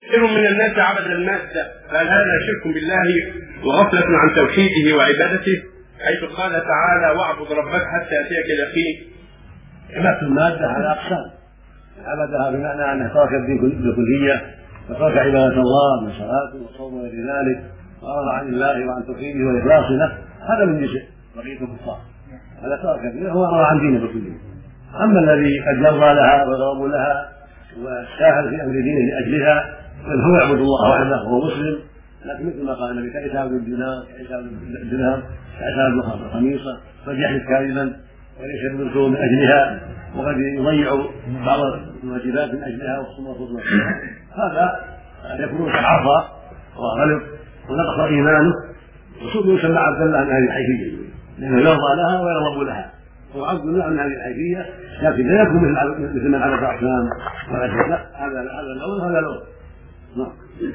كثير من الناس عبد المادة، فهل هذا شرك بالله وغفلة عن توحيده وعبادته؟ حيث قال تعالى: واعبد ربك حتى يأتيك اليقين. عبادة المادة على أقسام: عبدها بمعنى أنه ترك الدين بالكلية، وترك عبادة الله من صلاة وصوم وغير ذلك، وأعرض عن الله وعن توحيده وإخلاصه له، هذا من جزء بقية الكفار، هذا ترك الدين هو أعرض عن دينه بالكلية. أما الذي قد جرى لها وغضب لها وساهل في أمر دينه لأجلها هو يعبد الله وحده وهو مسلم، لكن مثل ما قال النبي: كعتاب الدينار، كعتاب الدرهم، كعتاب الخميصة، قد يحلف كاذبا وليس يبذل من أجلها، وقد يضيع بعض الواجبات من أجلها والصوم، هذا يكون قد عصى وغلب ونقص إيمانه، وصوم يسمى عبد الله من هذه الحيثية، لأنه يرضى لها ويرغب لها، هو عبد الله من هذه الحيثية، لكن لا يكون مثل من عبد الأصنام ولا هذا الأول هذا الأول.